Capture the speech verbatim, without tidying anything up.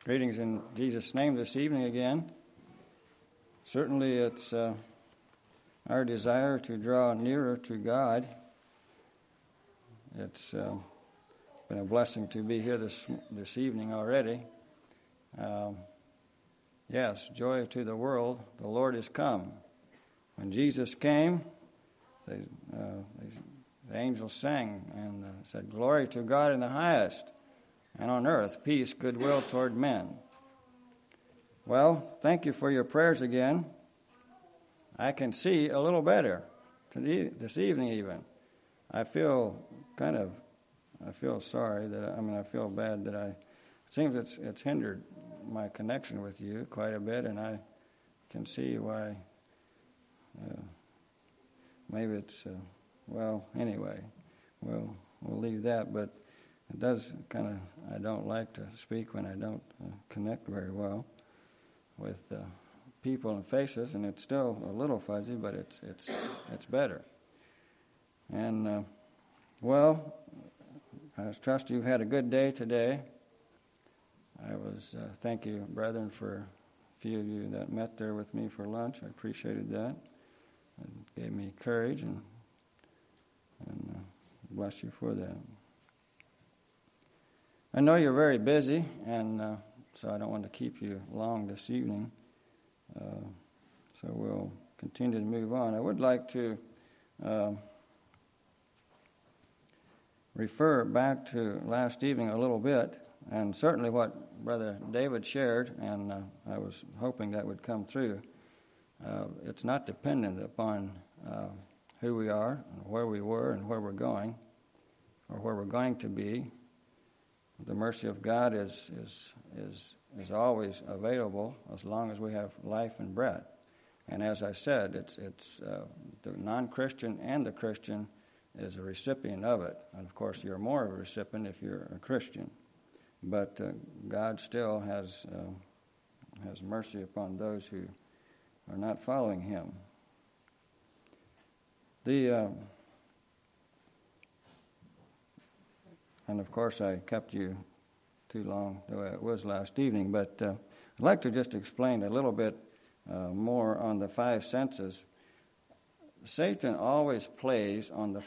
Greetings in Jesus' name this evening again. Certainly it's uh, our desire to draw nearer to God. It's uh, been a blessing to be here this this evening already. Um, yes, joy to the world, the Lord is come. When Jesus came, they, uh, they, the angels sang and uh, said, "Glory to God in the highest, and on earth peace, goodwill toward men." Well, thank you for your prayers again. I can see a little better today, this evening even. I feel kind of, I feel sorry that, I mean, I feel bad that I, it seems it's, it's hindered my connection with you quite a bit, and I can see why, uh, maybe it's, uh, well, anyway, we'll, we'll leave that, but it does kind of, I don't like to speak when I don't uh, connect very well with uh, people and faces, and it's still a little fuzzy, but it's it's it's better. And, uh, well, I trust you've had a good day today. I was, uh, thank you, brethren, for a few of you that met there with me for lunch. I appreciated that. It gave me courage, and, and uh, bless you for that. I know you're very busy, and uh, so I don't want to keep you long this evening. Uh, so we'll continue to move on. I would like to uh, refer back to last evening a little bit, and certainly what Brother David shared, and uh, I was hoping that would come through. Uh, it's not dependent upon uh, who we are, and where we were, and where we're going, or where we're going to be. The mercy of God is is is is always available as long as we have life and breath. And as I said, it's it's uh, the non-Christian and the Christian is a recipient of it. And of course, you're more of a recipient if you're a Christian. But uh, God still has uh, has mercy upon those who are not following Him. The uh, And, of course, I kept you too long the way it was last evening. But uh, I'd like to just explain a little bit uh, more on the five senses. Satan always plays on the